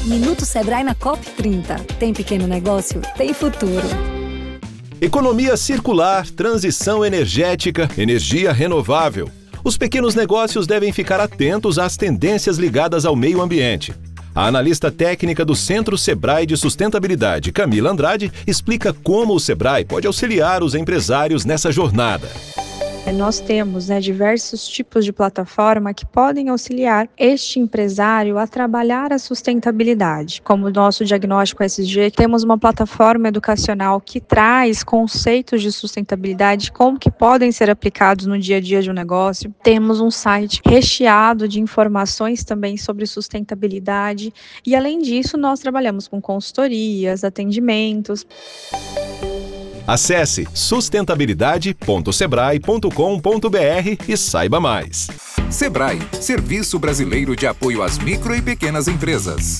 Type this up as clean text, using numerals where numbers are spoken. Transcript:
Minuto Sebrae na COP30. Tem pequeno negócio? Tem futuro. Economia circular, transição energética, energia renovável. Os pequenos negócios devem ficar atentos às tendências ligadas ao meio ambiente. A analista técnica do Centro Sebrae de Sustentabilidade, Camila Andrade, explica como o Sebrae pode auxiliar os empresários nessa jornada. Nós temos diversos tipos de plataforma que podem auxiliar este empresário a trabalhar a sustentabilidade. Como o nosso diagnóstico SG, temos uma plataforma educacional que traz conceitos de sustentabilidade, como que podem ser aplicados no dia a dia de um negócio. Temos um site recheado de informações também sobre sustentabilidade e, além disso, nós trabalhamos com consultorias, atendimentos. Acesse sustentabilidade.sebrae.com.br e saiba mais. Sebrae, Serviço Brasileiro de Apoio às Micro e Pequenas Empresas.